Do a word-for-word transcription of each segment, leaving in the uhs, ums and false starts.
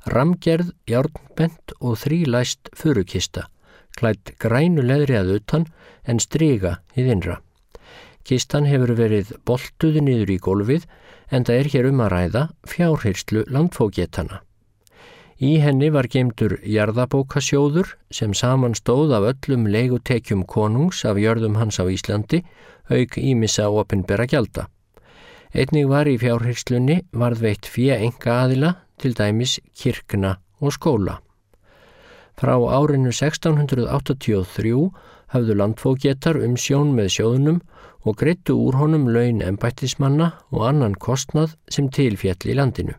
Rammgerð, járnbent og þrílæst furukista, klædd grænu leðri að utan en striga hið innra. Kistan hefur verið boltuð niður í gólfið enda er hér um að ræða fjárhirslu landfógetana. Í henni var geymdur jarðabókasjóður sem saman stóð af öllum leigutekjum konungs af jörðum hans á Íslandi, auk ýmissa opinbera gjalda. Einnig var í fjárhirslunni varðveitt fé einkaaðila, til dæmis kirkna og skóla. Frá árinu sextán hundrað áttatíu og þrjú höfðu landfógetar umsjón með sjóðnum og greiddu úr honum laun embættismanna og annan kostnað sem tilféll í landinu.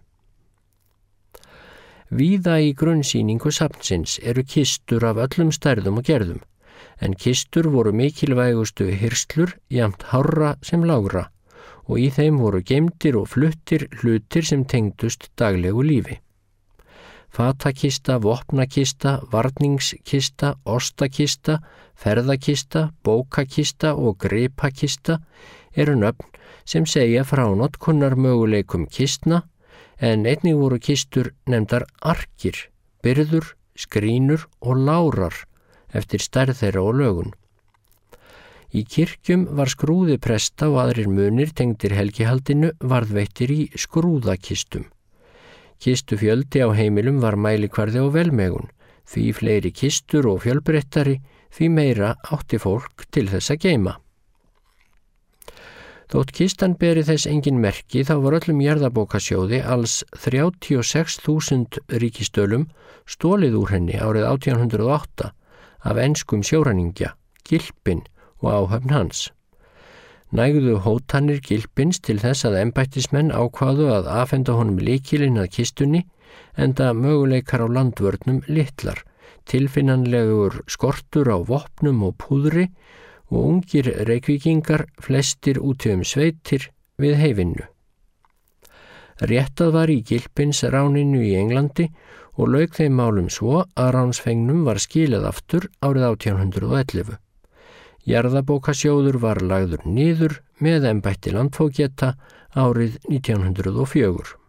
Víða í grunnsýningu safnsins eru kistur af öllum stærðum og gerðum, en kistur voru mikilvægustu hirslur jafnt hárra sem lágra og í þeim voru geymdir og fluttir hlutir sem tengdust daglegu lífi. Fatakista, vopnakista, varningskista, ostakista, ferðakista, bókakista og gripakista eru nöfn sem segja frá notkunnar möguleikum kistna, en einnig voru kistur nefndar arkir, byrður, skrínur og lárar eftir stærð þeirra og lögun. Í kirkjum var skrúði presta og aðrir munir tengdir helgihaldinu varðveittir í skrúðakistum. Kistufjöldi á heimilum var mælikvarði á velmegun, því fleiri kistur og fjölbreyttari, því meira átti fólk til þess að geyma. Þótt kistan beri þess engin merki þá var öllum jarðabókasjóði alls þrjátíu og sex þúsund ríkistölum stolið úr henni árið átján hundrað og átta af enskum sjóræningja, Gilpin og áhöfn hans. Nægðu hótanir Gilpins til þess að embættismenn ákváðu að afhenda honum lykilinn að kistunni, enda möguleikar á landvörnum litlar, tilfinnanlegur skortur á vopnum og púðri og ungir reykvíkingar flestir úti um sveitir við heifinnu. Réttað var í Gilpins ráninu í Englandi og lauk þeim málum svo að ránsfengnum var skilað aftur árið átján hundrað og ellefu. Jarðabókasjóður var lagður niður með embætti landfógeta árið nítján hundrað og fjögur.